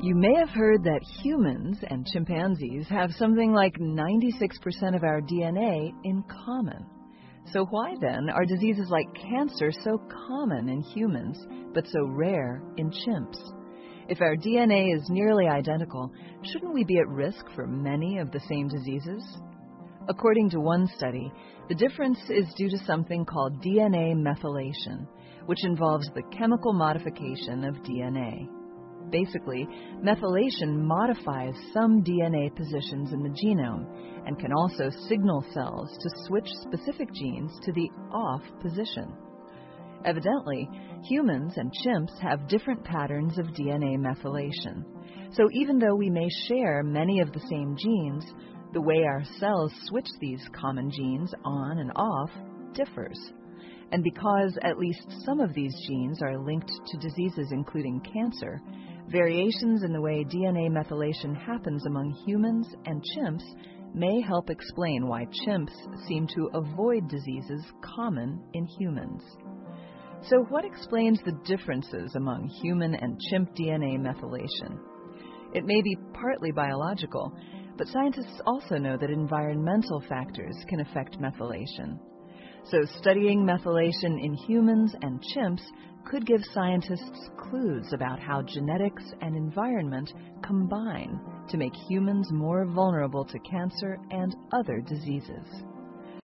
You may have heard that humans and chimpanzees have something like 96% of our DNA in common. So why then are diseases like cancer so common in humans, but so rare in chimps? If our DNA is nearly identical, shouldn't we be at risk for many of the same diseases? According to one study, the difference is due to something called DNA methylation, which involves the chemical modification of DNA. Basically, methylation modifies some DNA positions in the genome and can also signal cells to switch specific genes to the off position. Evidently, humans and chimps have different patterns of DNA methylation. So even though we may share many of the same genes, the way our cells switch these common genes on and off differs. And because at least some of these genes are linked to diseases including cancer, variations in the way DNA methylation happens among humans and chimps may help explain why chimps seem to avoid diseases common in humans. So what explains the differences among human and chimp DNA methylation? It may be partly biological, but scientists also know that environmental factors can affect methylation. So studying methylation in humans and chimps could give scientists clues about how genetics and environment combine to make humans more vulnerable to cancer and other diseases.